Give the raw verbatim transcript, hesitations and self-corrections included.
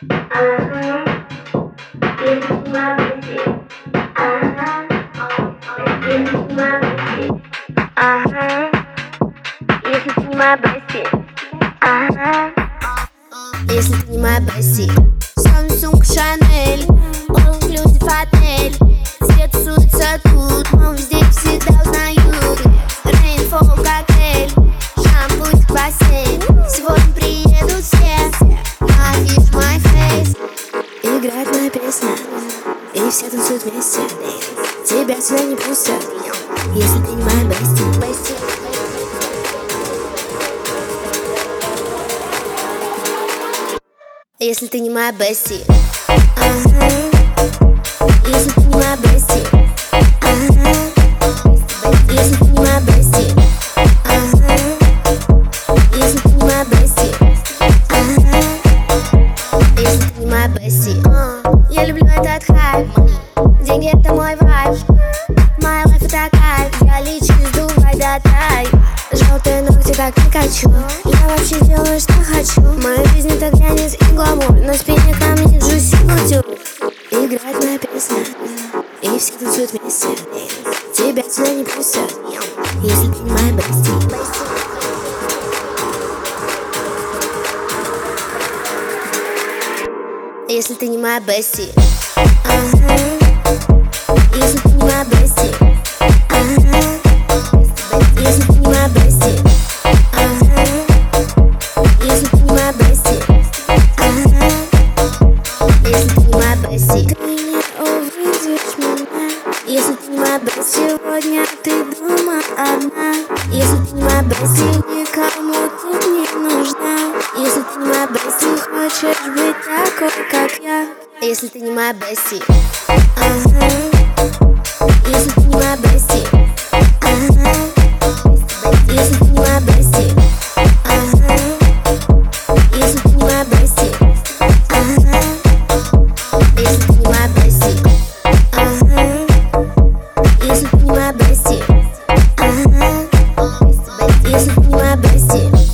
Если ты не моя Бесси, ага. Если ты не моя Бесси. Samsung, Chanel, all inclusive отель. Все тусуются тут, но везде всегда узнают. Rainfall, коктейль, шампунь, бассейн. Сегодня приедут все, афиш, my face. Играет моя песня, и все танцуют вместе. Тебя сюда не пустят, если ты не моя Бесси. Если ты не моя Бесси, ага. Если ты не моя Бесси, ага. Если ты не моя Бесси, ага. Если ты не моя Бесси, ага. Если ты не моя Бесси, я люблю этот хайп. Деньги — это мой вайб. Моя лайф — это кайф. Я лечу, сдувай до тай. Желтые ногти, как Пикачу. Я вообще делаю, что хочу. В моей жизни так глянец и гламур. На спине камни Джуси Кутюр. Играет моя песня, и все танцуют вместе. Тебя сюда не пустят, если ты не моя Бесси. Если ты не моя Бесси, ага. Если ты не моя Бесси, ага. Если ты не моя Бесси, ага. Если ты не моя Бесси, ага. Если ты не моя Бесси, ты не увидишь меня. Если ты не моя Бесси, сегодня ты дома одна. Если ты не моя Бесси, никому ты не нужна. Если ты не моя Бесси, хочешь быть такой, как я. Если ты не моя Бесси, ага. Если ты не моя Бесси, ага. Если ты не моя Бесси, ага. Если ты не моя Бесси, ага. Если ты не моя Бесси, ага. Если ты не моя Бесси, ага. Если ты не моя Бесси.